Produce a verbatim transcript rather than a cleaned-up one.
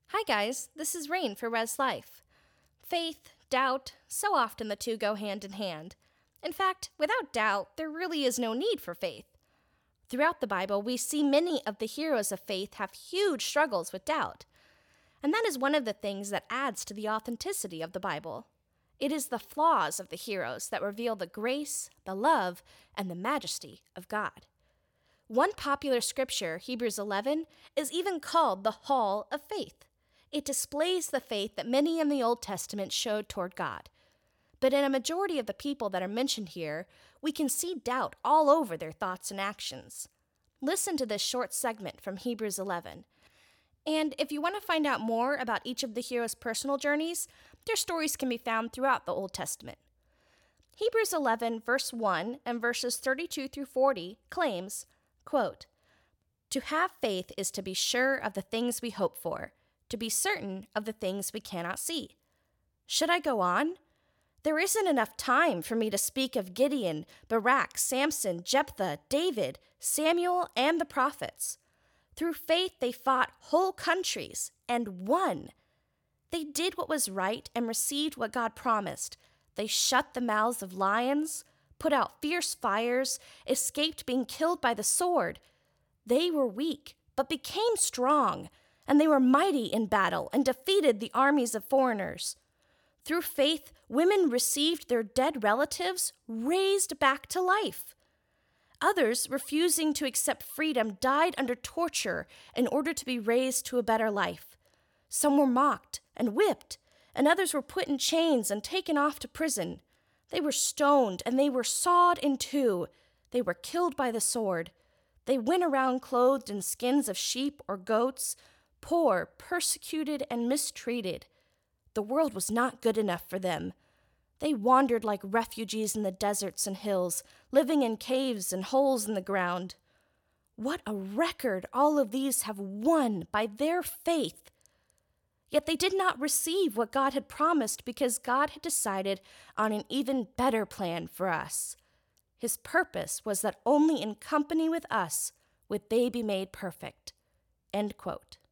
Hi guys, this is Rain for Res Life. Faith, doubt, so often the two go hand in hand. In fact, without doubt, there really is no need for faith. Throughout the Bible, we see many of the heroes of faith have huge struggles with doubt. And that is one of the things that adds to the authenticity of the Bible. It is the flaws of the heroes that reveal the grace, the love, and the majesty of God. One popular scripture, Hebrews eleven, is even called the Hall of Faith. It displays the faith that many in the Old Testament showed toward God. But in a majority of the people that are mentioned here, we can see doubt all over their thoughts and actions. Listen to this short segment from Hebrews eleven. And if you want to find out more about each of the heroes' personal journeys, their stories can be found throughout the Old Testament. Hebrews eleven, verse one and verses thirty-two through forty claims, quote, "To have faith is to be sure of the things we hope for, to be certain of the things we cannot see. Should I go on? There isn't enough time for me to speak of Gideon, Barak, Samson, Jephthah, David, Samuel, and the prophets. Through faith they fought whole countries and won. They did what was right and received what God promised. They shut the mouths of lions, put out fierce fires, escaped being killed by the sword. They were weak, but became strong, and they were mighty in battle and defeated the armies of foreigners. Through faith, women received their dead relatives raised back to life. Others, refusing to accept freedom, died under torture in order to be raised to a better life. Some were mocked and whipped, and others were put in chains and taken off to prison. They were stoned, and they were sawed in two. They were killed by the sword. They went around clothed in skins of sheep or goats, poor, persecuted, and mistreated. The world was not good enough for them. They wandered like refugees in the deserts and hills, living in caves and holes in the ground. What a record all of these have won by their faith! Yet they did not receive what God had promised because God had decided on an even better plan for us. His purpose was that only in company with us would they be made perfect." End quote.